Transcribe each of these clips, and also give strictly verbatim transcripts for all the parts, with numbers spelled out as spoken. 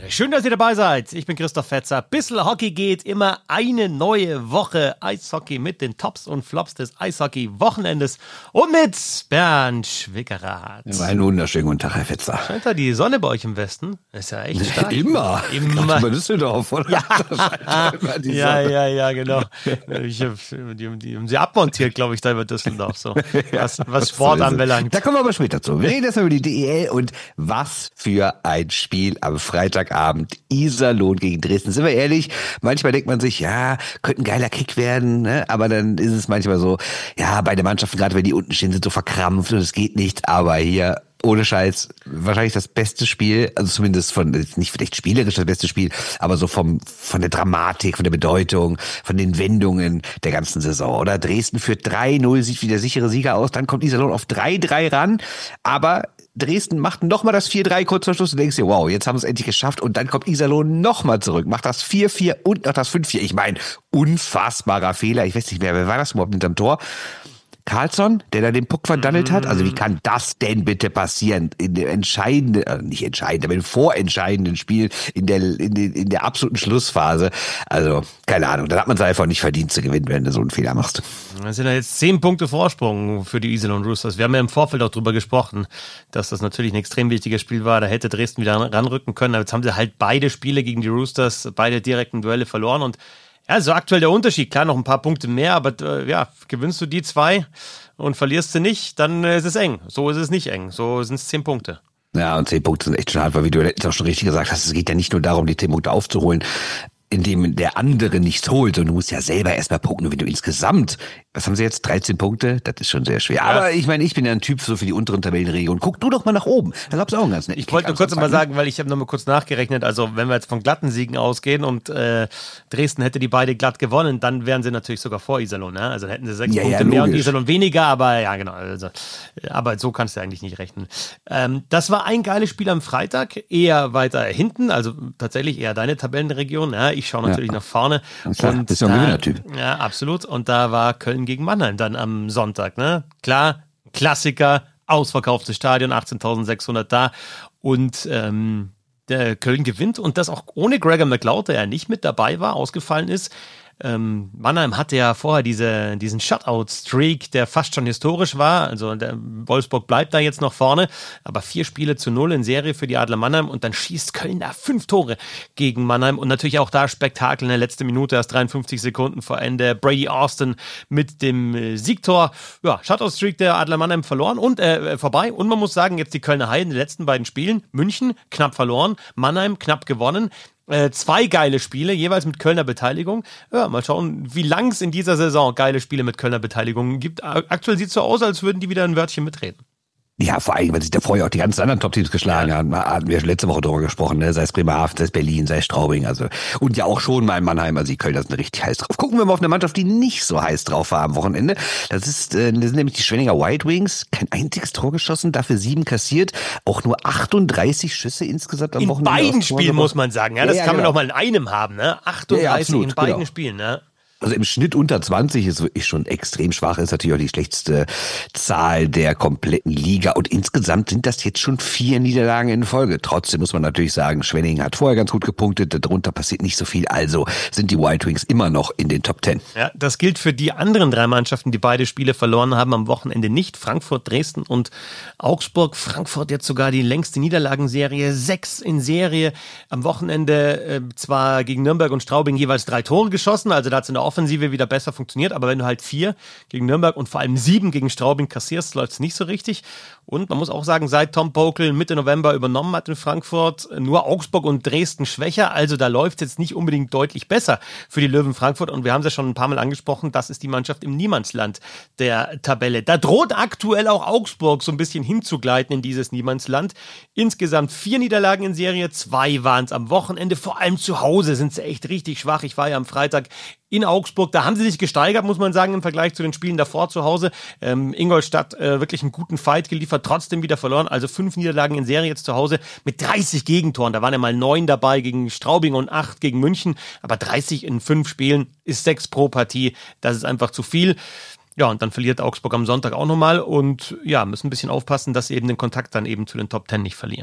Schön, dass ihr dabei seid. Ich bin Christoph Fetzer. Bissl Hockey geht, immer eine neue Woche Eishockey mit den Tops und Flops des Eishockey-Wochenendes und mit Bernd Schwickerath. Ja, einen wunderschönen guten Tag, Herr Fetzer. Scheint da die Sonne bei euch im Westen? Ist ja echt stark. Immer. Immer. Über Düsseldorf, oder? Ja, ja, ja, ja, genau. Ich hab, die, die haben sie abmontiert, glaube ich, da über Düsseldorf. So. Was, was Sport so anbelangt. Da kommen wir aber später zu. Wir reden erstmal über die D E L und was für ein Spiel am Freitagabend. Iserlohn gegen Dresden. Sind wir ehrlich, manchmal denkt man sich, ja, könnte ein geiler Kick werden, ne? Aber dann ist es manchmal so, ja, beide Mannschaften, gerade wenn die unten stehen, sind so verkrampft und es geht nicht. Aber hier, ohne Scheiß, wahrscheinlich das beste Spiel, also zumindest von, nicht vielleicht spielerisch das beste Spiel, aber so vom von der Dramatik, von der Bedeutung, von den Wendungen der ganzen Saison, oder? Dresden führt drei null, sieht wie der sichere Sieger aus, dann kommt Iserlohn auf drei drei ran, aber Dresden macht nochmal das vier drei kurz vor Schluss und denkst dir, wow, jetzt haben wir es endlich geschafft und dann kommt Iserlohn nochmal zurück, macht das vier vier und noch das fünf vier. Ich meine, unfassbarer Fehler, ich weiß nicht mehr, wer war das überhaupt hinterm Tor? Carlsson, der da den Puck verdandelt hat? Also wie kann das denn bitte passieren? In dem entscheidenden, äh, nicht entscheidenden, aber im vorentscheidenden Spiel, in der, in, der, in der absoluten Schlussphase. Also, keine Ahnung, dann hat man es einfach nicht verdient zu gewinnen, wenn du so einen Fehler machst. Das sind ja jetzt zehn Punkte Vorsprung für die Iserlohn Roosters. Wir haben ja im Vorfeld auch drüber gesprochen, dass das natürlich ein extrem wichtiges Spiel war. Da hätte Dresden wieder ranrücken können. Aber jetzt haben sie halt beide Spiele gegen die Roosters, beide direkten Duelle verloren und ja, so aktuell der Unterschied. Klar, noch ein paar Punkte mehr, aber äh, ja, gewinnst du die zwei und verlierst sie nicht, dann äh, ist es eng. So ist es nicht eng. So sind es zehn Punkte. Ja, und zehn Punkte sind echt schon hart, weil wie du jetzt auch schon richtig gesagt hast, es geht ja nicht nur darum, die zehn Punkte aufzuholen, indem der andere nichts holt, und du musst ja selber erstmal punkten. Und wenn du insgesamt, was haben sie jetzt, dreizehn Punkte? Das ist schon sehr schwer. Ja. Aber ich meine, ich bin ja ein Typ so für die unteren Tabellenregionen. Guck du doch mal nach oben. Da gab's auch einen ganz netten Ich wollte nur kurz mal sagen, weil ich habe noch mal kurz nachgerechnet, also wenn wir jetzt von glatten Siegen ausgehen und äh, Dresden hätte die beide glatt gewonnen, dann wären sie natürlich sogar vor Iserlohn. Ne? Also hätten sie sechs ja, Punkte ja, mehr und Iserlohn weniger, aber ja genau. Also, aber so kannst du eigentlich nicht rechnen. Ähm, das war ein geiles Spiel am Freitag, eher weiter hinten, also tatsächlich eher deine Tabellenregion. Ja, ich schaue natürlich ja. nach vorne. Klar, und bist ja ein Gewinnertyp. Ja, absolut. Und da war Köln gegen Mannheim dann am Sonntag. Ne? Klar, Klassiker, ausverkauftes Stadion, achtzehntausendsechshundert da. Und ähm, der Köln gewinnt und das auch ohne Gregor McLeod, der ja nicht mit dabei war, ausgefallen ist. Ähm, Mannheim hatte ja vorher diese, diesen Shutout-Streak, der fast schon historisch war. Also der Wolfsburg bleibt da jetzt noch vorne, aber vier Spiele zu null in Serie für die Adler Mannheim und dann schießt Köln da fünf Tore gegen Mannheim und natürlich auch da Spektakel in der letzten Minute, erst dreiundfünfzig Sekunden vor Ende. Brady Austin mit dem äh, Siegtor. Ja, Shutout-Streak der Adler Mannheim verloren und äh, vorbei. Und man muss sagen, jetzt die Kölner Haie in den letzten beiden Spielen. München knapp verloren, Mannheim knapp gewonnen. Äh, zwei geile Spiele, jeweils mit Kölner Beteiligung. Ja, mal schauen, wie lang es in dieser Saison geile Spiele mit Kölner Beteiligung gibt. Aktuell sieht es so aus, als würden die wieder ein Wörtchen mitreden. Ja, vor allem, weil sich da vorher auch die ganzen anderen Top-Teams geschlagen ja. haben. Hatten wir schon letzte Woche drüber gesprochen, ne? Sei es Bremerhaven, sei es Berlin, sei es Straubing, also. Und ja auch schon mal in Mannheim, also die Kölner sind richtig heiß drauf. Gucken wir mal auf eine Mannschaft, die nicht so heiß drauf war am Wochenende. Das ist, äh, das sind nämlich die Schwenninger White Wings. Kein einziges Tor geschossen, dafür sieben kassiert. Auch nur achtunddreißig Schüsse insgesamt am in Wochenende. In beiden Spielen muss man sagen, ja. Das ja, ja, kann genau. man auch mal in einem haben, ne? achtunddreißig ja, ja, absolut, in beiden genau. Spielen, ne? Also im Schnitt unter zwanzig ist wirklich schon extrem schwach, ist natürlich auch die schlechteste Zahl der kompletten Liga. Und insgesamt sind das jetzt schon vier Niederlagen in Folge. Trotzdem muss man natürlich sagen, Schwenningen hat vorher ganz gut gepunktet, darunter passiert nicht so viel. Also sind die White Wings immer noch in den Top Ten. Ja, das gilt für die anderen drei Mannschaften, die beide Spiele verloren haben am Wochenende nicht. Frankfurt, Dresden und Augsburg. Frankfurt jetzt sogar die längste Niederlagenserie, sechs in Serie. Am Wochenende äh, zwar gegen Nürnberg und Straubing jeweils drei Tore geschossen, also da hat es in der Offensive wieder besser funktioniert, aber wenn du halt vier gegen Nürnberg und vor allem sieben gegen Straubing kassierst, läuft es nicht so richtig. Und man muss auch sagen, seit Tom Bokel Mitte November übernommen hat in Frankfurt, nur Augsburg und Dresden schwächer, also da läuft es jetzt nicht unbedingt deutlich besser für die Löwen Frankfurt und wir haben es ja schon ein paar Mal angesprochen, das ist die Mannschaft im Niemandsland der Tabelle. Da droht aktuell auch Augsburg so ein bisschen hinzugleiten in dieses Niemandsland. Insgesamt vier Niederlagen in Serie, zwei waren es am Wochenende, vor allem zu Hause sind sie echt richtig schwach. Ich war ja am Freitag in Augsburg, da haben sie sich gesteigert, muss man sagen, im Vergleich zu den Spielen davor zu Hause. Ähm, Ingolstadt äh, wirklich einen guten Fight geliefert, trotzdem wieder verloren. Also fünf Niederlagen in Serie jetzt zu Hause mit dreißig Gegentoren. Da waren ja mal neun dabei gegen Straubing und acht gegen München. Aber dreißig in fünf Spielen ist sechs pro Partie. Das ist einfach zu viel. Ja, und dann verliert Augsburg am Sonntag auch nochmal. Und ja, müssen ein bisschen aufpassen, dass sie eben den Kontakt dann eben zu den Top Ten nicht verlieren.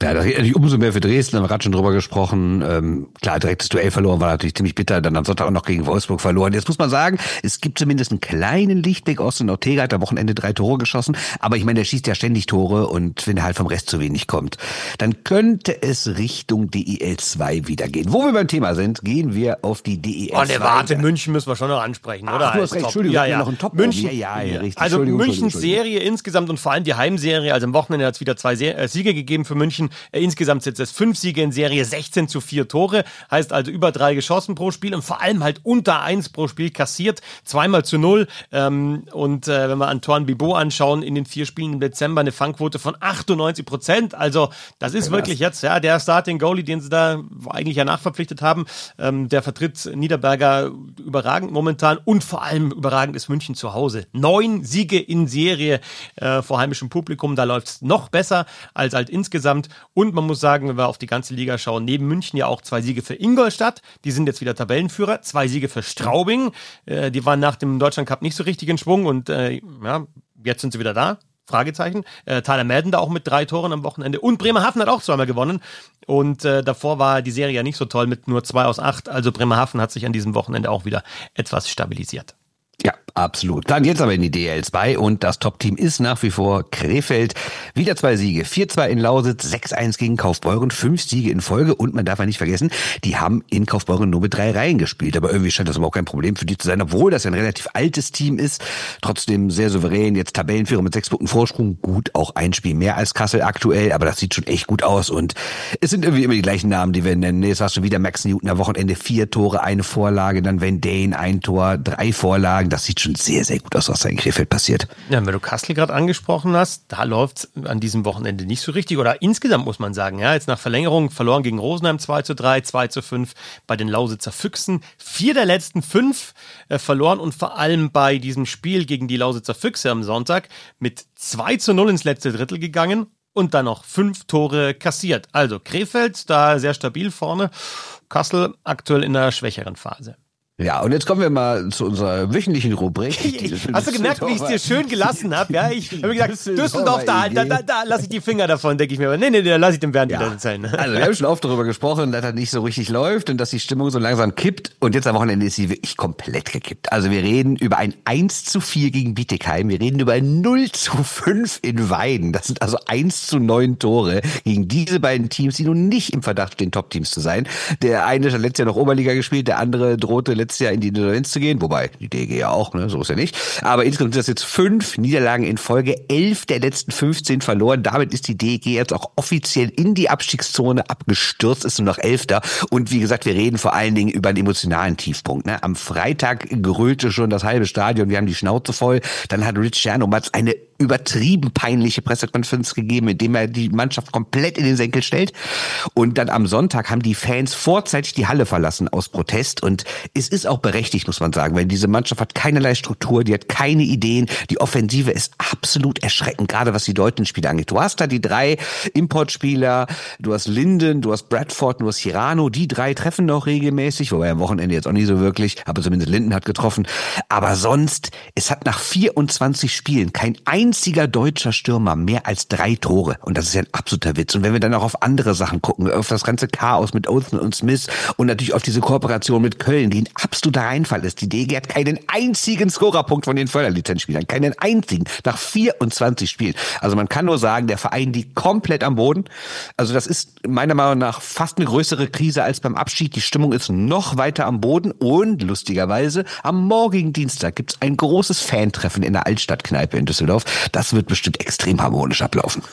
Ja, das geht natürlich umso mehr für Dresden, haben wir gerade schon drüber gesprochen. Ähm, klar, direktes Duell verloren war natürlich ziemlich bitter, dann am Sonntag auch noch gegen Wolfsburg verloren. Jetzt muss man sagen, es gibt zumindest einen kleinen Lichtblick. Austin Ortega hat am Wochenende drei Tore geschossen, aber ich meine, der schießt ja ständig Tore und wenn er halt vom Rest zu wenig kommt, dann könnte es Richtung D E L zwei wieder gehen. Wo wir beim Thema sind, gehen wir auf die D E L zwei. Oh, ne, warte, München müssen wir schon noch ansprechen, Ach, oder? du hast recht, Entschuldigung, ja, wir ja. haben noch einen Top München, ja, ja, ja, richtig. Also Entschuldigung, Münchens Entschuldigung, Serie insgesamt und vor allem die Heimserie, also am Wochenende hat es wieder zwei Se- äh, Siege gegeben für München. Äh, insgesamt sind es fünf Siege in Serie, sechzehn zu vier Tore, heißt also über drei geschossen pro Spiel und vor allem halt unter eins pro Spiel kassiert, zweimal zu null. Ähm, und äh, wenn wir Antoine Bibeau anschauen, in den vier Spielen im Dezember eine Fangquote von achtundneunzig Prozent. Also das ist ja, wirklich jetzt ja der Starting Goalie, den sie da eigentlich ja nachverpflichtet haben. Ähm, der vertritt Niederberger überragend momentan und vor allem überragend ist München zu Hause. Neun Siege in Serie äh, vor heimischem Publikum, da läuft es noch besser als halt insgesamt. Und man muss sagen, wenn wir auf die ganze Liga schauen, neben München ja auch zwei Siege für Ingolstadt, die sind jetzt wieder Tabellenführer, zwei Siege für Straubing, äh, die waren nach dem Deutschlandcup nicht so richtig in Schwung und äh, ja, jetzt sind sie wieder da. Fragezeichen. Äh, Tyler Madden da auch mit drei Toren am Wochenende. Und Bremerhaven hat auch zweimal gewonnen. Und äh, davor war die Serie ja nicht so toll mit nur zwei aus acht. Also Bremerhaven hat sich an diesem Wochenende auch wieder etwas stabilisiert. Ja, absolut. Dann jetzt aber in die D E L zwei und das Top-Team ist nach wie vor Krefeld. Wieder zwei Siege. vier zwei in Lausitz, sechs eins gegen Kaufbeuren, fünf Siege in Folge und man darf ja nicht vergessen, die haben in Kaufbeuren nur mit drei Reihen gespielt. Aber irgendwie scheint das aber auch kein Problem für die zu sein, obwohl das ja ein relativ altes Team ist. Trotzdem sehr souverän, jetzt Tabellenführer mit sechs Punkten Vorsprung. Gut, auch ein Spiel mehr als Kassel aktuell, aber das sieht schon echt gut aus und es sind irgendwie immer die gleichen Namen, die wir nennen. Nee, es war schon wieder Max Newton am Wochenende, vier Tore, eine Vorlage, dann Van Dane, ein Tor, drei Vorlagen. Das sieht schon sehr, sehr gut aus, was da in Krefeld passiert. Ja, wenn du Kassel gerade angesprochen hast, da läuft es an diesem Wochenende nicht so richtig. Oder insgesamt muss man sagen, ja, jetzt nach Verlängerung verloren gegen Rosenheim zwei zu drei, zwei zu fünf bei den Lausitzer Füchsen. Vier der letzten fünf äh, verloren und vor allem bei diesem Spiel gegen die Lausitzer Füchse am Sonntag mit zwei zu null ins letzte Drittel gegangen. Und dann noch fünf Tore kassiert. Also Krefeld da sehr stabil vorne. Kassel aktuell in einer schwächeren Phase. Ja, und jetzt kommen wir mal zu unserer wöchentlichen Rubrik. Hast du gemerkt, wie ich es dir schön gelassen habe? Ja, ich habe gesagt, Düsseldorf, da, da, da, da lasse ich die Finger davon, denke ich mir. Aber nee, nee, da lasse ich den Bernd ja. wieder erzählen. Also wir haben schon oft darüber gesprochen, dass das nicht so richtig läuft und dass die Stimmung so langsam kippt. Und jetzt am Wochenende ist sie wirklich komplett gekippt. Also wir reden über ein eins zu vier gegen Bietigheim. Wir reden über ein null zu fünf in Weiden. Das sind also eins zu neun Tore gegen diese beiden Teams, die nun nicht im Verdacht stehen, Top-Teams zu sein. Der eine hat letztes Jahr noch Oberliga gespielt, der andere drohte letztes Jahr in die Insolvenz zu gehen, wobei die D E G ja auch, ne, so ist ja nicht. Aber insgesamt sind das jetzt fünf Niederlagen in Folge, elf der letzten fünfzehn verloren. Damit ist die D E G jetzt auch offiziell in die Abstiegszone abgestürzt, ist nur noch Elfter. Und wie gesagt, wir reden vor allen Dingen über einen emotionalen Tiefpunkt. Ne? Am Freitag gerüllte schon das halbe Stadion, wir haben die Schnauze voll. Dann hat Rich Chernomatz eine übertrieben peinliche Pressekonferenz gegeben, indem er die Mannschaft komplett in den Senkel stellt. Und dann am Sonntag haben die Fans vorzeitig die Halle verlassen aus Protest. Und es ist auch berechtigt, muss man sagen, weil diese Mannschaft hat keinerlei Struktur, die hat keine Ideen. Die Offensive ist absolut erschreckend, gerade was die deutschen Spieler angeht. Du hast da die drei Importspieler, du hast Linden, du hast Bradford, du hast Hirano. Die drei treffen noch regelmäßig, wobei am Wochenende jetzt auch nicht so wirklich, aber zumindest Linden hat getroffen. Aber sonst, es hat nach vierundzwanzig Spielen kein einziger deutscher Stürmer mehr als drei Tore. Und das ist ja ein absoluter Witz. Und wenn wir dann auch auf andere Sachen gucken, auf das ganze Chaos mit Olsen und Smith und natürlich auf diese Kooperation mit Köln, die ein absoluter Reinfall ist. Die D E G hat keinen einzigen Scorerpunkt von den Förderlizenzspielern. Keinen einzigen. Nach vierundzwanzig Spielen. Also man kann nur sagen, der Verein liegt komplett am Boden. Also das ist meiner Meinung nach fast eine größere Krise als beim Abschied. Die Stimmung ist noch weiter am Boden. Und lustigerweise, am morgigen Dienstag gibt es ein großes Fantreffen in der Altstadtkneipe in Düsseldorf. Das wird bestimmt extrem harmonisch ablaufen.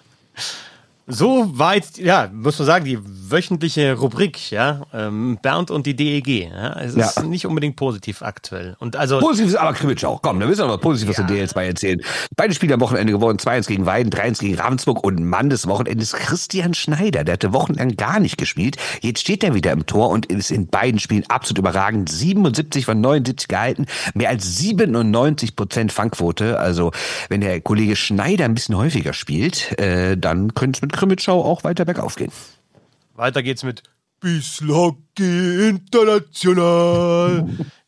So weit, ja, muss man sagen, die wöchentliche Rubrik, ja, ähm, Bernd und die D E G, ja, es ist ja. nicht unbedingt positiv aktuell. Und also positiv ist aber Krimitsch auch. Komm, dann müssen wir mal positiv was ja. der D L zwei erzählen. Beide Spiele am Wochenende gewonnen, zwei eins gegen Weiden, drei eins gegen Ravensburg und Mann des Wochenendes Christian Schneider. Der hatte wochenlang gar nicht gespielt. Jetzt steht er wieder im Tor und ist in beiden Spielen absolut überragend. siebenundsiebzig von neunundsiebzig gehalten, mehr als siebenundneunzig Prozent Fangquote. Also wenn der Kollege Schneider ein bisschen häufiger spielt, äh, dann könnte es mit Krimitschau auch weiter bergauf gehen. Weiter geht's mit Bislocky International.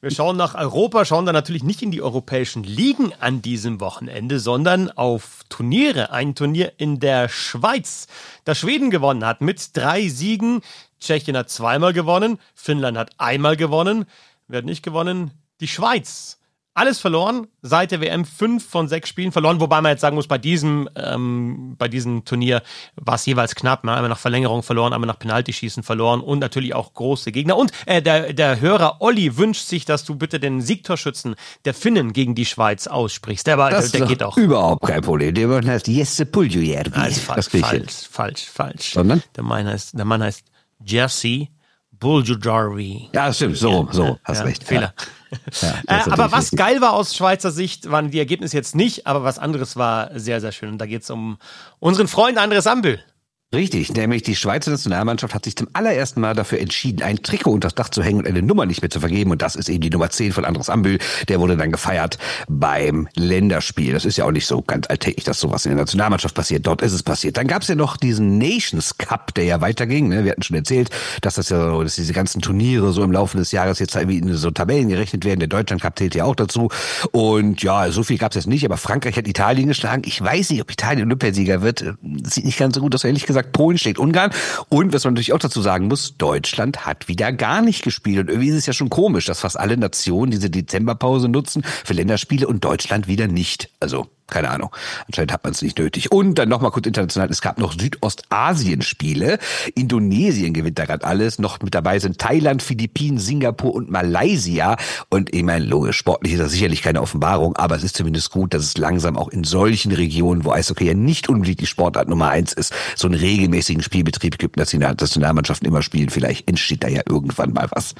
Wir schauen nach Europa, schauen dann natürlich nicht in die europäischen Ligen an diesem Wochenende, sondern auf Turniere. Ein Turnier in der Schweiz, das Schweden gewonnen hat mit drei Siegen. Tschechien hat zweimal gewonnen, Finnland hat einmal gewonnen. Wer hat nicht gewonnen? Die Schweiz. Alles verloren, seit der W M fünf von sechs Spielen verloren, wobei man jetzt sagen muss, bei diesem, ähm, bei diesem Turnier war es jeweils knapp, ne? Einmal nach Verlängerung verloren, einmal nach Penaltyschießen verloren und natürlich auch große Gegner. Und äh, der, der Hörer Olli wünscht sich, dass du bitte den Siegtorschützen der Finnen gegen die Schweiz aussprichst. Der, war, das der, der ist geht auch. Überhaupt kein Problem. Der Mann heißt Jesse Puljujärvi. Also falsch, falsch, falsch, falsch. Sondern? Der Mann heißt, der Mann heißt Jesse Puljujärvi. Ja, stimmt, so, so, ja, hast ja, recht. Fehler. Ja. Ja, äh, aber was richtig. geil war aus Schweizer Sicht, waren die Ergebnisse jetzt nicht, aber was anderes war sehr, sehr schön. Und da geht es um unseren Freund Andres Ambühl. Richtig, nämlich die Schweizer Nationalmannschaft hat sich zum allerersten Mal dafür entschieden, ein Trikot unter das Dach zu hängen und eine Nummer nicht mehr zu vergeben. Und das ist eben die Nummer zehn von Andres Ambühl. Der wurde dann gefeiert beim Länderspiel. Das ist ja auch nicht so ganz alltäglich, dass sowas in der Nationalmannschaft passiert. Dort ist es passiert. Dann gab es ja noch diesen Nations Cup, der ja weiterging. Wir hatten schon erzählt, dass das ja so, dass diese ganzen Turniere so im Laufe des Jahres jetzt irgendwie in so Tabellen gerechnet werden. Der Deutschland Cup zählt ja auch dazu. Und ja, so viel gab es jetzt nicht. Aber Frankreich hat Italien geschlagen. Ich weiß nicht, ob Italien Olympiasieger wird. Sieht nicht ganz so gut aus, ehrlich gesagt. Polen schlägt Ungarn. Und was man natürlich auch dazu sagen muss, Deutschland hat wieder gar nicht gespielt. Und irgendwie ist es ja schon komisch, dass fast alle Nationen diese Dezemberpause nutzen für Länderspiele und Deutschland wieder nicht. Also, keine Ahnung. Anscheinend hat man es nicht nötig. Und dann nochmal kurz international. Es gab noch Südostasien-Spiele. Indonesien gewinnt da gerade alles. Noch mit dabei sind Thailand, Philippinen, Singapur und Malaysia. Und ich meine, logisch, sportlich ist das sicherlich keine Offenbarung, aber es ist zumindest gut, dass es langsam auch in solchen Regionen, wo Eishockey ja nicht unbedingt die Sportart Nummer eins ist, so einen regelmäßigen Spielbetrieb gibt, dass die Nationalmannschaften immer spielen. Vielleicht entsteht da ja irgendwann mal was.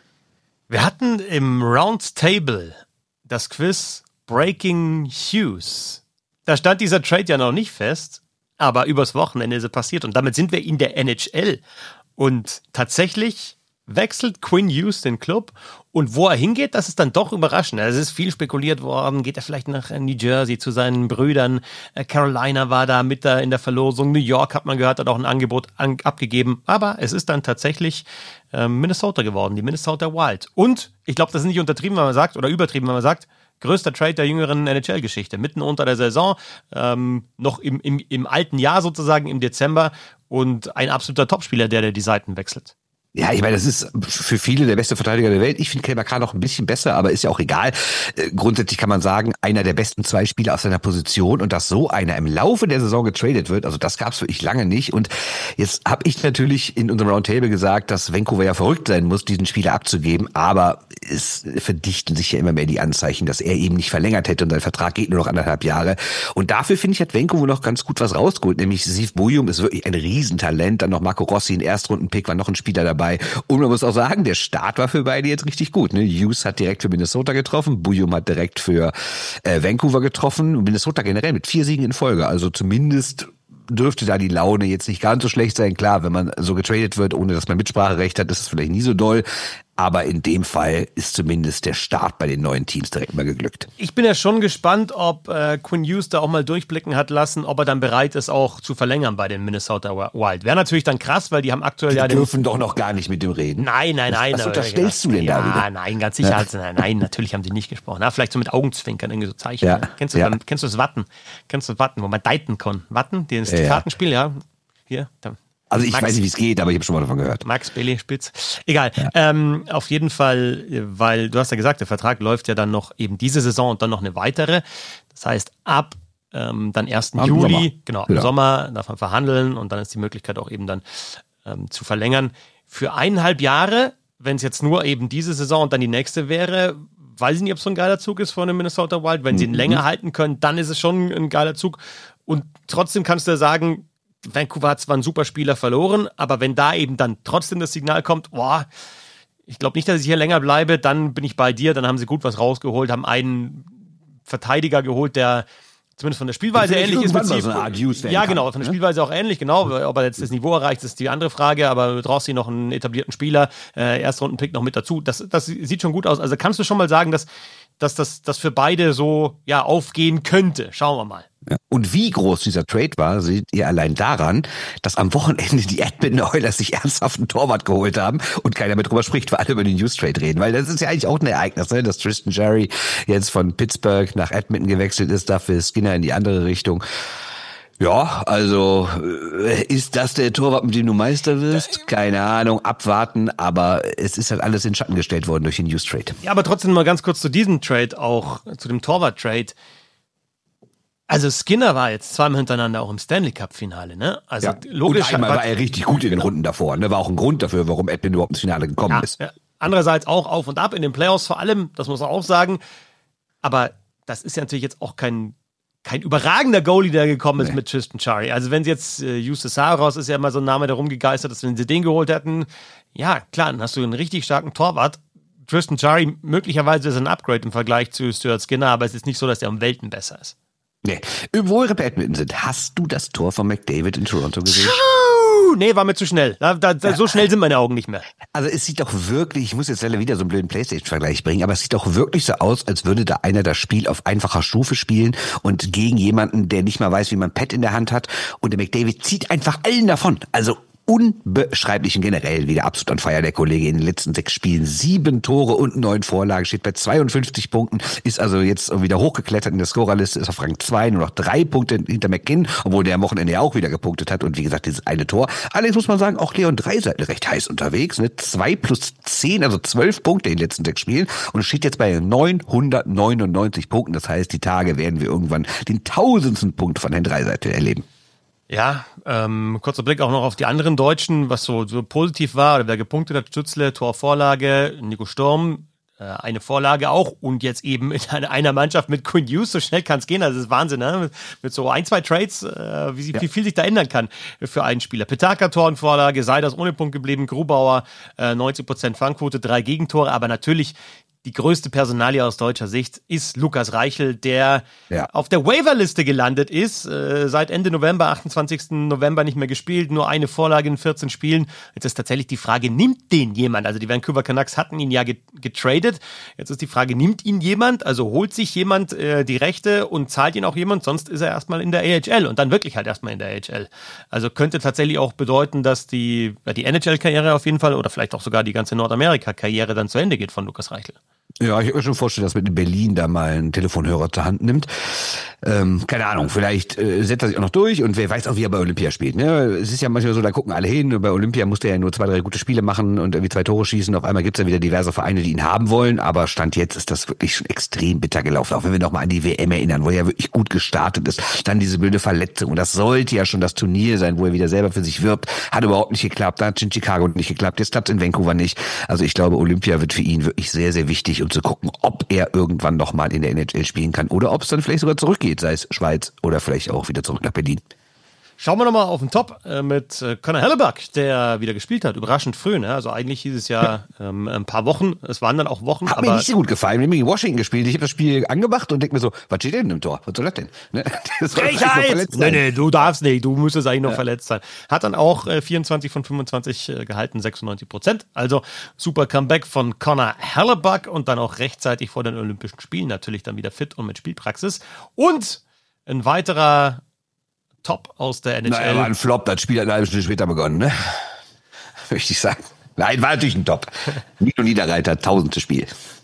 Wir hatten im Roundtable das Quiz Breaking News. Da stand dieser Trade ja noch nicht fest, aber übers Wochenende ist es passiert und damit sind wir in der N H L. Und tatsächlich wechselt Quinn Hughes den Club und wo er hingeht, das ist dann doch überraschend. Also es ist viel spekuliert worden, geht er vielleicht nach New Jersey zu seinen Brüdern, Carolina war da mit da in der Verlosung, New York hat man gehört, hat auch ein Angebot an, abgegeben, aber es ist dann tatsächlich äh, Minnesota geworden, die Minnesota Wild. Und ich glaube, das ist nicht untertrieben, wenn man sagt, oder übertrieben, wenn man sagt, größter Trade der jüngeren N H L-Geschichte. Mitten unter der Saison, ähm, noch im, im, im alten Jahr sozusagen, im Dezember und ein absoluter Topspieler, der, der die Seiten wechselt. Ja, ich meine, das ist für viele der beste Verteidiger der Welt. Ich finde Cale Makar noch ein bisschen besser, aber ist ja auch egal. Äh, grundsätzlich kann man sagen, einer der besten zwei Spieler auf seiner Position und dass so einer im Laufe der Saison getradet wird, also das gab es wirklich lange nicht. Und jetzt habe ich natürlich in unserem Roundtable gesagt, dass Vancouver ja verrückt sein muss, diesen Spieler abzugeben, aber es verdichten sich ja immer mehr die Anzeichen, dass er eben nicht verlängert hätte und sein Vertrag geht nur noch anderthalb Jahre. Und dafür, finde ich, hat Vancouver noch ganz gut was rausgeholt, nämlich Steve Bouillon ist wirklich ein Riesentalent, dann noch Marco Rossi, ein Erstrundenpick, war noch ein Spieler dabei. Und man muss auch sagen, der Start war für beide jetzt richtig gut. Ne? Hughes hat direkt für Minnesota getroffen, Bouillon hat direkt für äh, Vancouver getroffen. Minnesota generell mit vier Siegen in Folge. Also zumindest dürfte da die Laune jetzt nicht ganz so schlecht sein. Klar, wenn man so getradet wird, ohne dass man Mitspracherecht hat, ist es vielleicht nie so doll. Aber in dem Fall ist zumindest der Start bei den neuen Teams direkt mal geglückt. Ich bin ja schon gespannt, ob äh, Quinn Hughes da auch mal durchblicken hat lassen, ob er dann bereit ist, auch zu verlängern bei den Minnesota Wild. Wäre natürlich dann krass, weil die haben aktuell die ja... Die dürfen doch noch gar nicht mit dem reden. Nein, nein, nein. Was, was unterstellst du denn ja, da wieder? Ja, nein, ganz sicher. Ja. Nein, nein, natürlich haben sie nicht gesprochen. Na, vielleicht so mit Augenzwinkern, irgendwie so Zeichen. Ja. Kennst du ja. dann, kennst du das Watten? Kennst du das Watten, wo man deiten kann? Watten, das ja, Kartenspiel, ja. Hier, dann. Also ich Max, weiß nicht, wie es geht, aber ich habe schon mal davon gehört. Max Bailey Spitz. Egal. Ja. Ähm, auf jeden Fall, weil du hast ja gesagt, der Vertrag läuft ja dann noch eben diese Saison und dann noch eine weitere. Das heißt, ab ähm, dann ersten Am Juli, Sommer. genau, im ja. Sommer darf man verhandeln und dann ist die Möglichkeit auch eben dann ähm, zu verlängern. Für eineinhalb Jahre, wenn es jetzt nur eben diese Saison und dann die nächste wäre, weiß ich nicht, ob es so ein geiler Zug ist von den Minnesota Wild. Wenn mhm. sie ihn länger halten können, dann ist es schon ein geiler Zug. Und trotzdem kannst du sagen, Vancouver hat zwar einen super Spieler verloren, aber wenn da eben dann trotzdem das Signal kommt, boah, ich glaube nicht, dass ich hier länger bleibe, dann bin ich bei dir, dann haben sie gut was rausgeholt, haben einen Verteidiger geholt, der zumindest von der Spielweise ähnlich ist. Mit so eine Art ja, genau, von der Spielweise auch ähnlich, genau. Ob er jetzt das Niveau erreicht, ist die andere Frage, aber du brauchst hier noch einen etablierten Spieler, äh, Erstrundenpick noch mit dazu. Das, das sieht schon gut aus. Also kannst du schon mal sagen, dass dass das, das für beide so ja aufgehen könnte. Schauen wir mal. Ja. Und wie groß dieser Trade war, seht ihr allein daran, dass am Wochenende die Edmonton Oilers sich ernsthaft einen Torwart geholt haben und keiner mehr drüber spricht, weil alle über den News Trade reden. Weil das ist ja eigentlich auch ein Ereignis, ne? Dass Tristan Jarry jetzt von Pittsburgh nach Edmonton gewechselt ist, dafür Skinner in die andere Richtung. Ja, also ist das der Torwart, mit dem du Meister wirst? Keine Ahnung, abwarten, aber es ist halt alles in Schatten gestellt worden durch den News Trade. Ja, aber trotzdem mal ganz kurz zu diesem Trade auch, zu dem Torwart-Trade. Also Skinner war jetzt zweimal hintereinander auch im Stanley Cup-Finale, ne? Also ja. logisch. Und einmal war er richtig gut in den Runden davor, ne? War auch ein Grund dafür, warum Edmonton überhaupt ins Finale gekommen ja, ist. Ja. Andererseits auch auf und ab in den Playoffs vor allem, das muss man auch sagen. Aber das ist ja natürlich jetzt auch kein kein überragender Goalie, der gekommen ist nee. mit Tristan Jarry. Also wenn sie jetzt äh, Justus Saros ist ja immer so ein Name, der rumgegeistert ist, wenn sie den geholt hätten, ja klar, dann hast du einen richtig starken Torwart. Tristan Jarry möglicherweise ist ein Upgrade im Vergleich zu Stuart Skinner, aber es ist nicht so, dass der um Welten besser ist. Nee. Wo wir bei Edmonton sind, hast du das Tor von McDavid in Toronto gesehen? Nee, war mir zu schnell. Da, da, da, so schnell sind meine Augen nicht mehr. Also es sieht doch wirklich, ich muss jetzt leider wieder so einen blöden PlayStation-Vergleich bringen, aber es sieht doch wirklich so aus, als würde da einer das Spiel auf einfacher Stufe spielen und gegen jemanden, der nicht mal weiß, wie man Pad in der Hand hat. Und der McDavid zieht einfach allen davon. Also unbeschreiblich und generell wieder absolut an Feier der Kollege in den letzten sechs Spielen. Sieben Tore und neun Vorlagen, steht bei zweiundfünfzig Punkten, ist also jetzt wieder hochgeklettert in der Scorerliste, ist auf Rang zwei, nur noch drei Punkte hinter McKinnon, obwohl der am Wochenende ja auch wieder gepunktet hat und wie gesagt, dieses eine Tor. Allerdings muss man sagen, auch Leon Draisaitl recht heiß unterwegs, ne? zwei plus zehn, also zwölf Punkte in den letzten sechs Spielen und steht jetzt bei neunhundertneunundneunzig Punkten. Das heißt, die Tage werden wir irgendwann den tausendsten Punkt von Herrn Draisaitl erleben. Ja, ähm, kurzer Blick auch noch auf die anderen Deutschen, was so, so positiv war, oder wer gepunktet hat, Stützle, Torvorlage, Nico Sturm, äh, eine Vorlage auch und jetzt eben in einer, einer Mannschaft mit Quinn Hughes, so schnell kann es gehen, also das ist Wahnsinn, ne? mit, mit so ein, zwei Trades, äh, wie, ja. wie viel sich da ändern kann für einen Spieler. Petaka Torvorlage, Seiders ohne Punkt geblieben, Grubauer, äh, neunzig Prozent Fangquote, drei Gegentore, aber natürlich die größte Personalie aus deutscher Sicht ist Lukas Reichel, der ja. auf der Waiverliste gelandet ist, äh, seit Ende November, achtundzwanzigsten November nicht mehr gespielt, nur eine Vorlage in vierzehn Spielen. Jetzt ist tatsächlich die Frage, nimmt den jemand? Also die Vancouver Canucks hatten ihn ja getradet. Jetzt ist die Frage, nimmt ihn jemand? Also holt sich jemand äh, die Rechte und zahlt ihn auch jemand? Sonst ist er erstmal in der A H L und dann wirklich halt erstmal in der A H L. Also könnte tatsächlich auch bedeuten, dass die, ja, die N H L-Karriere auf jeden Fall oder vielleicht auch sogar die ganze Nordamerika-Karriere dann zu Ende geht von Lukas Reichel. Ja, ich kann mir schon vorstellen, dass man in Berlin da mal einen Telefonhörer zur Hand nimmt. Ähm, keine Ahnung, vielleicht äh, setzt er sich auch noch durch und wer weiß auch, wie er bei Olympia spielt. Ne? Es ist ja manchmal so, da gucken alle hin und bei Olympia musste er ja nur zwei, drei gute Spiele machen und irgendwie zwei Tore schießen. Auf einmal gibt's dann wieder diverse Vereine, die ihn haben wollen, aber Stand jetzt ist das wirklich schon extrem bitter gelaufen. Auch wenn wir noch mal an die W M erinnern, wo er ja wirklich gut gestartet ist. Dann diese blöde Verletzung und das sollte ja schon das Turnier sein, wo er wieder selber für sich wirbt. Hat überhaupt nicht geklappt, da hat in Chicago nicht geklappt, jetzt klappt's in Vancouver nicht. Also ich glaube, Olympia wird für ihn wirklich sehr, sehr wichtig, um zu gucken, ob er irgendwann noch mal in der N H L spielen kann oder ob es dann vielleicht sogar zurückgeht, sei es Schweiz oder vielleicht auch wieder zurück nach Berlin. Schauen wir nochmal auf den Top äh, mit äh, Connor Hellebuyck, der wieder gespielt hat. Überraschend früh, ne? Also eigentlich hieß es ja ähm, ein paar Wochen. Es waren dann auch Wochen. Hat aber mir nicht so gut gefallen. Wir haben gegen Washington gespielt. Ich habe das Spiel angemacht und denke mir so, was steht denn im Tor? Was soll das denn? Ne? Das soll Frechheit! Nee, nee, du darfst nicht. Du müsstest eigentlich noch ja. verletzt sein. Hat dann auch äh, vierundzwanzig von fünfundzwanzig äh, gehalten, sechsundneunzig Prozent. Also super Comeback von Connor Hellebuyck und dann auch rechtzeitig vor den Olympischen Spielen natürlich dann wieder fit und mit Spielpraxis. Und ein weiterer Top aus der N H L. Naja, war ein Flop, das Spiel hat eine halbe Stunde später begonnen, ne? Möchte ich sagen. Nein, war natürlich ein Top. Nico Niederreiter, tausendste Spiel.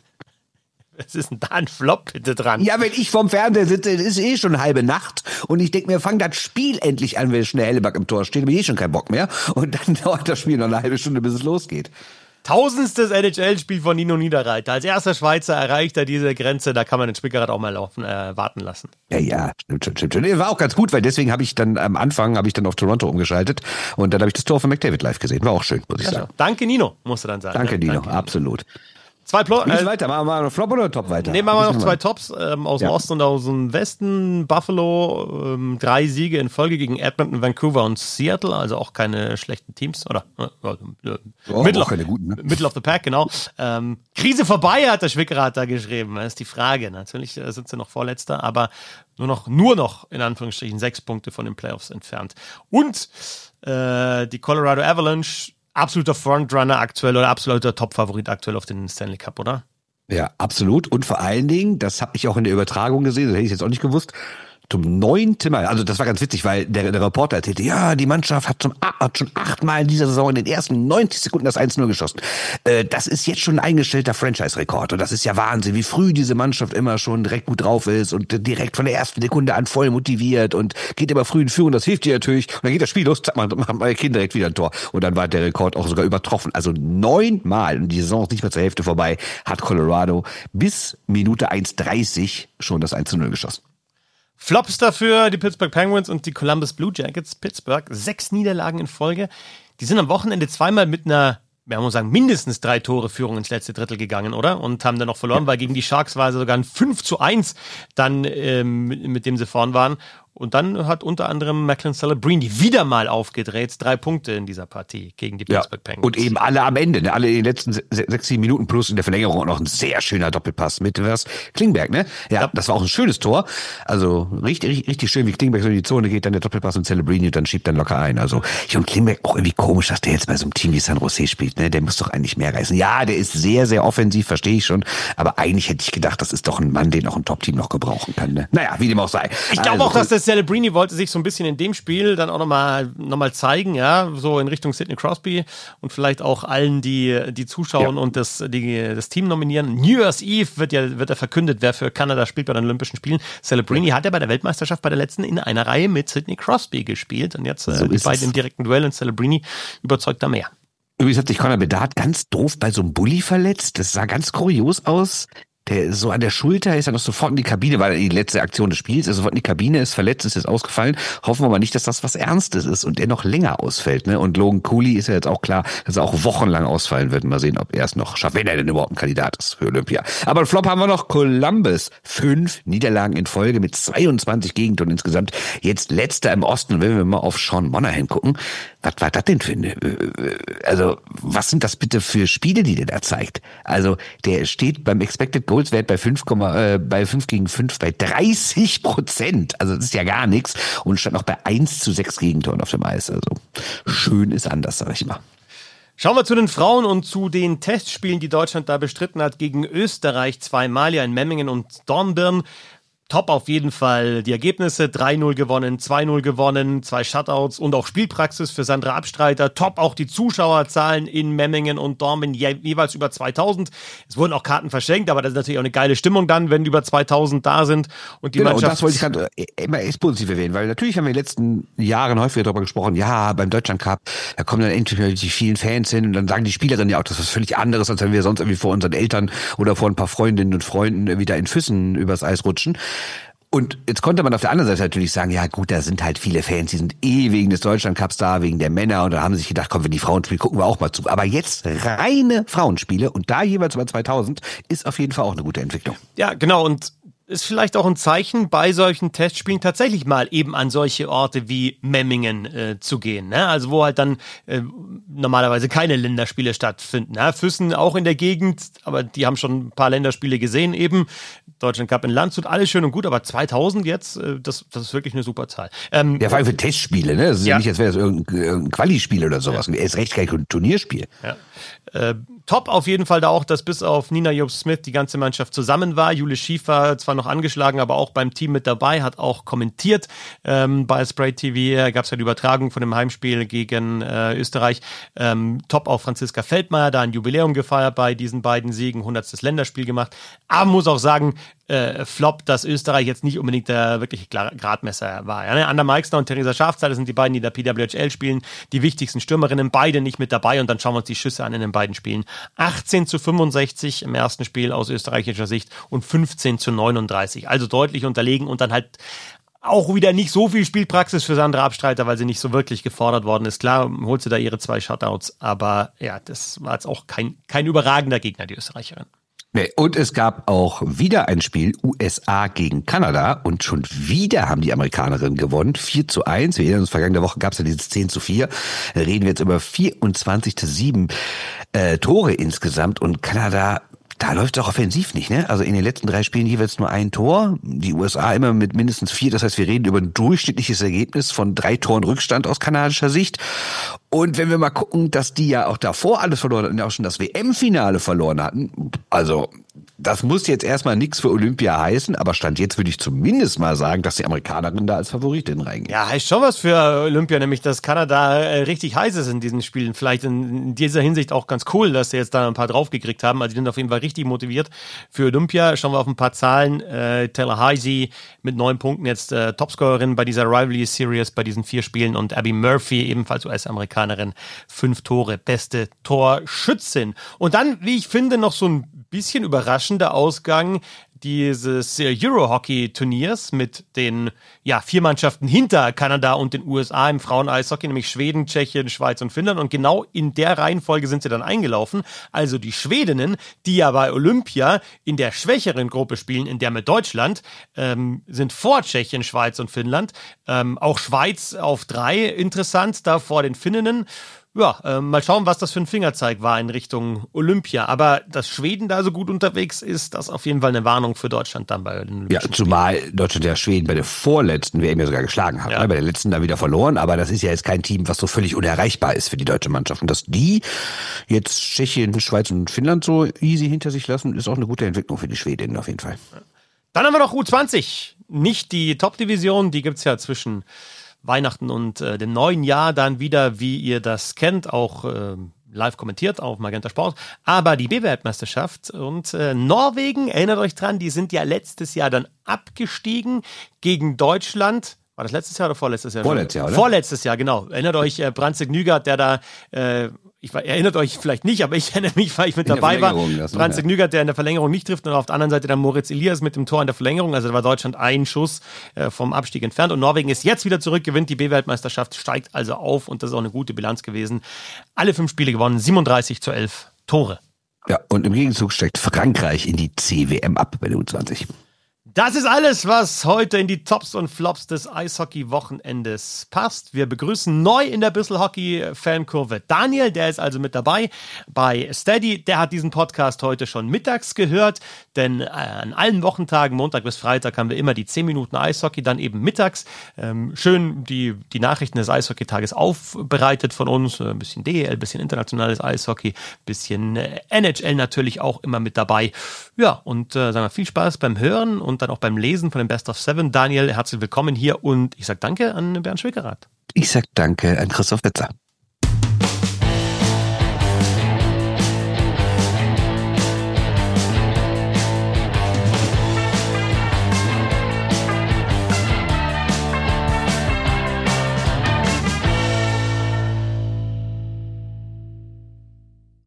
Was ist denn da ein Flop bitte dran? Ja, wenn ich vorm Fernseher sitze, ist eh schon halbe Nacht und ich denke mir, fang das Spiel endlich an, wenn schnell Hellebuyck im Tor steht, habe ich eh schon keinen Bock mehr und dann dauert das Spiel noch eine halbe Stunde, bis es losgeht. Tausendstes N H L-Spiel von Nino Niederreiter. Als erster Schweizer erreicht er diese Grenze, da kann man den Spielgerät auch mal laufen, äh, warten lassen. Ja, ja, stimmt, stimmt, stimmt. War auch ganz gut, weil deswegen habe ich dann am Anfang habe ich dann auf Toronto umgeschaltet und dann habe ich das Tor von McDavid live gesehen. War auch schön, muss ich ja, sagen. Danke Nino, musst du dann sagen. Danke ne? Nino, Danke, absolut. Zwei Plo- äh, weiter, machen wir noch Flop oder Top weiter? Nehmen wir mal noch zwei Tops ähm, aus dem ja. Osten und aus dem Westen. Buffalo, ähm, drei Siege in Folge gegen Edmonton, Vancouver und Seattle, also auch keine schlechten Teams, oder? Äh, äh, oh, middle, auch keine guten, ne? Middle of the Pack, genau. Ähm, Krise vorbei, hat der Schwickerat da geschrieben, das ist die Frage. Natürlich äh, sind sie noch Vorletzter, aber nur noch, nur noch, in Anführungsstrichen, sechs Punkte von den Playoffs entfernt. Und äh, die Colorado Avalanche, absoluter Frontrunner aktuell oder absoluter Top-Favorit aktuell auf den Stanley Cup, oder? Ja, absolut. Und vor allen Dingen, das habe ich auch in der Übertragung gesehen, das hätte ich jetzt auch nicht gewusst, zum neunten Mal, also das war ganz witzig, weil der, der Reporter erzählte, ja, die Mannschaft hat, zum, hat schon achtmal in dieser Saison in den ersten neunzig Sekunden das eins null geschossen. Äh, das ist jetzt schon ein eingestellter Franchise-Rekord und das ist ja Wahnsinn, wie früh diese Mannschaft immer schon direkt gut drauf ist und direkt von der ersten Sekunde an voll motiviert und geht immer früh in Führung, das hilft dir natürlich. Und dann geht das Spiel los, zack, man macht mein Kind direkt wieder ein Tor. Und dann war der Rekord auch sogar übertroffen. Also neunmal, und die Saison ist nicht mehr zur Hälfte vorbei, hat Colorado bis Minute eins dreißig schon das eins zu null geschossen. Flops dafür die Pittsburgh Penguins und die Columbus Blue Jackets. Pittsburgh, sechs Niederlagen in Folge. Die sind am Wochenende zweimal mit einer, wir muss sagen, mindestens drei Tore Führung ins letzte Drittel gegangen, oder? Und haben dann noch verloren, weil gegen die Sharks war es sogar ein fünf zu eins dann, ähm, mit dem sie vorn waren. Und dann hat unter anderem Macklin Celebrini wieder mal aufgedreht. Drei Punkte in dieser Partie gegen die Pittsburgh ja, Penguins. Und eben alle am Ende, ne? Alle in den letzten sechs, sieben Minuten plus in der Verlängerung auch noch ein sehr schöner Doppelpass mit was Klingberg, ne? Ja, ja, das war auch ein schönes Tor. Also richtig, richtig, richtig schön, wie Klingberg so in die Zone geht, dann der Doppelpass und Celebrini und dann schiebt dann locker ein. Also ich und Klingberg auch irgendwie komisch, dass der jetzt bei so einem Team wie San Jose spielt, ne? Der muss doch eigentlich mehr reißen. Ja, der ist sehr, sehr offensiv, verstehe ich schon. Aber eigentlich hätte ich gedacht, das ist doch ein Mann, den auch ein Top-Team noch gebrauchen kann, ne? Naja, wie dem auch sei. Ich glaube also, auch, dass der Celebrini wollte sich so ein bisschen in dem Spiel dann auch nochmal noch mal zeigen, ja, so in Richtung Sidney Crosby und vielleicht auch allen, die die zuschauen ja. und das, die, das Team nominieren. New Year's Eve wird ja, wird ja verkündet, wer für Kanada spielt bei den Olympischen Spielen. Celebrini ja. hat ja bei der Weltmeisterschaft bei der letzten in einer Reihe mit Sidney Crosby gespielt und jetzt so äh, die beiden im direkten Duell und Celebrini überzeugt da mehr. Übrigens hat sich Connor Bedard ganz doof bei so einem Bulli verletzt. Das sah ganz kurios aus. Der so an der Schulter ist er noch sofort in die Kabine, weil die letzte Aktion des Spiels ist sofort in die Kabine, ist verletzt, ist jetzt ausgefallen. Hoffen wir mal nicht, dass das was Ernstes ist und er noch länger ausfällt, ne? Und Logan Cooley ist ja jetzt auch klar, dass er auch wochenlang ausfallen wird. Mal sehen, ob er es noch schafft, wenn er denn überhaupt ein Kandidat ist für Olympia. Aber ein Flop haben wir noch Columbus. Fünf Niederlagen in Folge mit zweiundzwanzig Gegentoren insgesamt. Jetzt letzter im Osten. Und wenn wir mal auf Sean Monahan gucken, was war das denn für eine, also was sind das bitte für Spiele, die der da zeigt? Also der steht beim Expected Goals Wert bei fünf, äh, bei fünf gegen fünf bei dreißig Prozent. Also das ist ja gar nichts. Und stand noch bei eins zu sechs Gegentoren auf dem Eis. Also schön ist anders, sag ich mal. Schauen wir zu den Frauen und zu den Testspielen, die Deutschland da bestritten hat gegen Österreich. Zweimal ja in Memmingen und Dornbirn. Top auf jeden Fall die Ergebnisse, drei null gewonnen, zwei null gewonnen, zwei Shutouts und auch Spielpraxis für Sandra Abstreiter. Top auch die Zuschauerzahlen in Memmingen und Dornbirn, je, jeweils über zweitausend. Es wurden auch Karten verschenkt, aber das ist natürlich auch eine geile Stimmung dann, wenn über zweitausend da sind. Und die genau, Mannschaft. Und das wollte ich gerade immer echt positiv erwähnen, weil natürlich haben wir in den letzten Jahren häufiger darüber gesprochen, ja, beim Deutschland Cup, da kommen dann endlich die vielen Fans hin und dann sagen die Spielerinnen ja auch, das ist was völlig anderes, als wenn wir sonst irgendwie vor unseren Eltern oder vor ein paar Freundinnen und Freunden wieder in Füssen übers Eis rutschen. Und jetzt konnte man auf der anderen Seite natürlich sagen, ja gut, da sind halt viele Fans, die sind eh wegen des Deutschlandcups da, wegen der Männer. Und da haben sie sich gedacht, komm, wenn die Frauen spielen, gucken wir auch mal zu. Aber jetzt reine Frauenspiele und da jeweils über zweitausend ist auf jeden Fall auch eine gute Entwicklung. Ja, genau. Und ist vielleicht auch ein Zeichen, bei solchen Testspielen tatsächlich mal eben an solche Orte wie Memmingen äh, zu gehen. Ne? Also wo halt dann äh, normalerweise keine Länderspiele stattfinden. Ne? Füssen auch in der Gegend, aber die haben schon ein paar Länderspiele gesehen eben. Deutschland Cup in Landshut, alles schön und gut, aber zweitausend jetzt, äh, das, das ist wirklich eine super Zahl. Ähm, ja, vor allem für Testspiele, ne? Das ist ja, ja nicht, als wäre das irgendein, irgendein Quali-Spiel oder sowas. Ja. Er ist recht kein Turnierspiel. Ja. Äh, top auf jeden Fall da auch, dass bis auf Nina Jobst-Smith die ganze Mannschaft zusammen war. Jule Schiefer zwar noch angeschlagen, aber auch beim Team mit dabei, hat auch kommentiert. Ähm, bei Spray T V gab es ja die Übertragung von dem Heimspiel gegen äh, Österreich. Ähm, top auch Franziska Feldmeier, da ein Jubiläum gefeiert bei diesen beiden Siegen, hundertstes Länderspiel gemacht. Aber muss auch sagen, äh, Flop, dass Österreich jetzt nicht unbedingt der wirkliche Gradmesser war. Ja, ne? Anna Meixner und Theresa Schafzahler sind die beiden, die der P W H L spielen, die wichtigsten Stürmerinnen, beide nicht mit dabei und dann schauen wir uns die Schüsse an in den beiden Spielen. achtzehn zu fünfundsechzig im ersten Spiel aus österreichischer Sicht und fünfzehn zu neununddreißig. Also deutlich unterlegen und dann halt auch wieder nicht so viel Spielpraxis für Sandra Abstreiter, weil sie nicht so wirklich gefordert worden ist. Klar, holt sie da ihre zwei Shutouts, aber ja, das war jetzt auch kein, kein überragender Gegner, die Österreicherin. Nee, und es gab auch wieder ein Spiel, U S A gegen Kanada, und schon wieder haben die Amerikanerinnen gewonnen, vier zu eins. Wir erinnern uns, vergangene Woche gab es ja dieses zehn zu vier. Da reden wir jetzt über vierundzwanzig zu sieben äh, Tore insgesamt, und Kanada, da läuft es auch offensiv nicht, ne? Also in den letzten drei Spielen jeweils nur ein Tor. Die U S A immer mit mindestens vier. Das heißt, wir reden über ein durchschnittliches Ergebnis von drei Toren Rückstand aus kanadischer Sicht. Und wenn wir mal gucken, dass die ja auch davor alles verloren hatten, ja auch schon das W M-Finale verloren hatten. Also das muss jetzt erstmal nichts für Olympia heißen, aber Stand jetzt würde ich zumindest mal sagen, dass die Amerikanerinnen da als Favoritin reingehen. Ja, heißt schon was für Olympia, nämlich dass Kanada äh, richtig heiß ist in diesen Spielen. Vielleicht in, in dieser Hinsicht auch ganz cool, dass sie jetzt da ein paar draufgekriegt haben. Also die sind auf jeden Fall richtig motiviert für Olympia. Schauen wir auf ein paar Zahlen. Äh, Taylor Heisey mit neun Punkten jetzt äh, Topscorerin bei dieser Rivalry Series, bei diesen vier Spielen. Und Abby Murphy, ebenfalls U S-Amerikanerin, fünf Tore, beste Torschützin. Und dann, wie ich finde, noch so ein bisschen überraschender Ausgang dieses Euro-Hockey-Turniers mit den ja, vier Mannschaften hinter Kanada und den U S A im Frauen-Eishockey, nämlich Schweden, Tschechien, Schweiz und Finnland. Und genau in der Reihenfolge sind sie dann eingelaufen. Also die Schwedinnen, die ja bei Olympia in der schwächeren Gruppe spielen, in der mit Deutschland, ähm, sind vor Tschechien, Schweiz und Finnland. Ähm, auch Schweiz auf drei, interessant, da vor den Finninnen. Ja, äh, mal schauen, was das für ein Fingerzeig war in Richtung Olympia. Aber dass Schweden da so gut unterwegs ist, das ist auf jeden Fall eine Warnung für Deutschland dann bei den Ja, zumal Deutschland ja Schweden bei der vorletzten W M ja sogar geschlagen hat. Ja. Ne? Bei der letzten dann wieder verloren, aber das ist ja jetzt kein Team, was so völlig unerreichbar ist für die deutsche Mannschaft. Und dass die jetzt Tschechien, Schweiz und Finnland so easy hinter sich lassen, ist auch eine gute Entwicklung für die Schwedinnen auf jeden Fall. Dann haben wir noch U zwanzig. Nicht die Top-Division, die gibt's ja zwischen Weihnachten und äh, dem neuen Jahr dann wieder, wie ihr das kennt, auch äh, live kommentiert auf Magenta Sport. Aber die B-Weltmeisterschaft und äh, Norwegen, erinnert euch dran, die sind ja letztes Jahr dann abgestiegen gegen Deutschland. War das letztes Jahr oder vorletztes Jahr? Vorletztes Jahr, oder? Vorletztes Jahr, genau. Erinnert euch äh, Brandtzæk Nygård, der da, äh, ich erinnert euch vielleicht nicht, aber ich erinnere mich, weil ich mit in dabei war. Brandtzæk Nygård, der in der Verlängerung nicht trifft, und auf der anderen Seite dann Moritz Elias mit dem Tor in der Verlängerung. Also da war Deutschland ein Schuss äh, vom Abstieg entfernt. Und Norwegen ist jetzt wieder zurück, gewinnt die B-Weltmeisterschaft, steigt also auf, und das ist auch eine gute Bilanz gewesen. Alle fünf Spiele gewonnen, siebenunddreißig zu elf Tore. Ja, und im Gegenzug steigt Frankreich in die C W M ab bei der U zwanzig. Das ist alles, was heute in die Tops und Flops des Eishockey-Wochenendes passt. Wir begrüßen neu in der Bissl-Hockey-Fankurve Daniel, der ist also mit dabei bei Steady. Der hat diesen Podcast heute schon mittags gehört, denn äh, an allen Wochentagen, Montag bis Freitag, haben wir immer die zehn Minuten Eishockey, dann eben mittags. Ähm, schön die, die Nachrichten des Eishockey-Tages aufbereitet von uns. Ein bisschen D E L, ein bisschen internationales Eishockey, ein bisschen äh, N H L natürlich auch immer mit dabei. Ja, und äh, sagen wir viel Spaß beim Hören und dann auch beim Lesen von dem Best of Seven. Daniel, herzlich willkommen hier, und ich sage danke an Bernd Schwickerath. Ich sage danke an Christoph Wetzer.